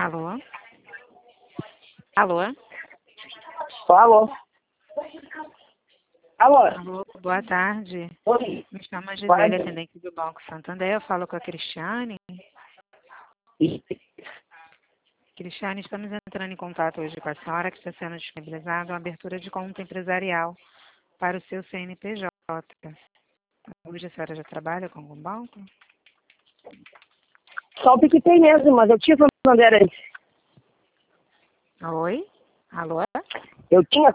Alô? Alô? Alô? Alô? Alô, boa tarde. Oi. Me chamo Boa Gisele, tarde. atendente do Banco Santander. Eu falo com a Cristiane. Cristiane, estamos entrando em contato hoje com a senhora que está sendo disponibilizada uma abertura de conta empresarial para o seu CNPJ. Hoje a senhora já trabalha com algum banco? Só o PicPay mesmo, mas eu tinha Santander antes. Oi? Alô? Eu tinha